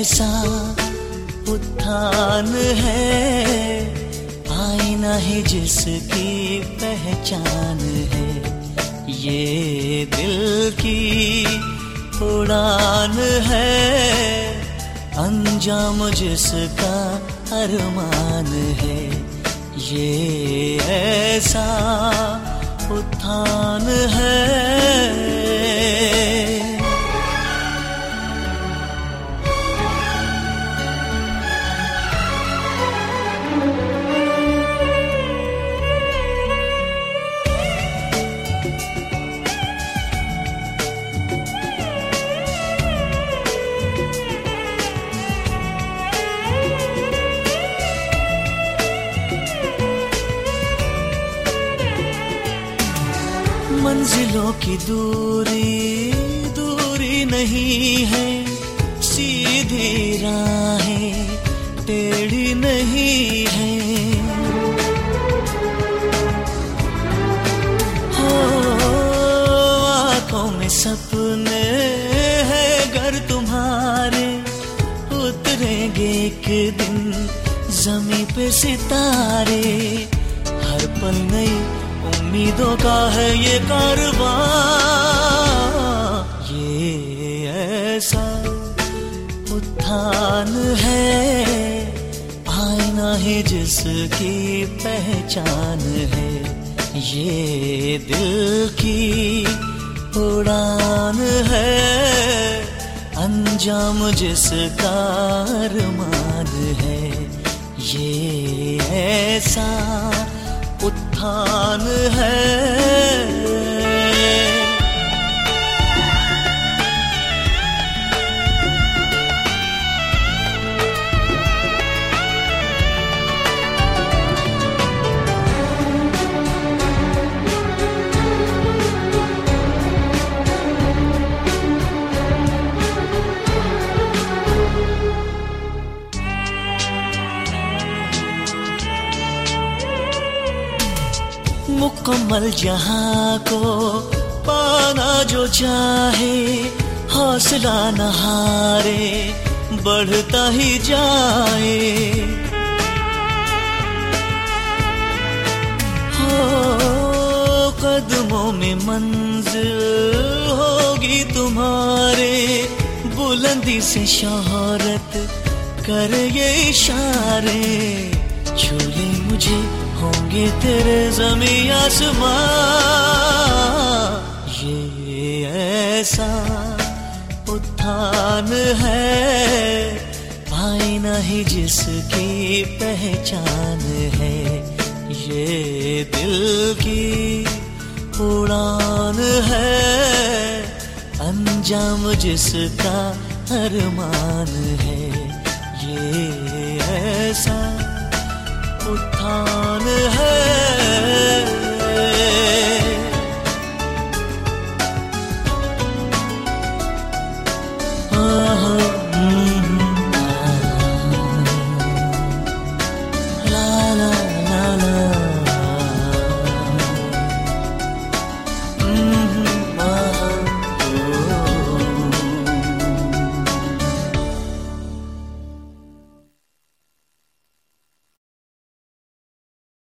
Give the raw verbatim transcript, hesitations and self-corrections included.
ऐसा उत्थान है, आईना है जिसकी पहचान है। ये दिल की उड़ान है, अंजाम जिसका अरमान है। ये ऐसा उत्थान है। मंजिलों की दूरी दूरी नहीं है, सीधी राहें टेढ़ी नहीं है। हो आंखों में सपने हैं घर तुम्हारे, उतरेंगे एक दिन जमीन पे सितारे। हर पल नई उम्मीदों का है ये कारवां, ये ऐसा उत्थान है, आईना है जिसकी पहचान है। ये दिल की उड़ान है, अंजाम जिसका अरमान है। ये ऐसा उत्थान है। मुकम्मल जहां को पाना जो चाहे, हौसला न हारे बढ़ता ही जाए। हो कदमों में मंजिल होगी तुम्हारे, बुलंदी से शोहरत कर ये इशारे। छूले मुझे होंगे तेरे ज़मीं आसमां, ये ऐसा उत्थान है, आईना ही जिसकी पहचान है। ये दिल की उड़ान है, अंजाम जिसका अरमान है। ये ऐसा उत्थान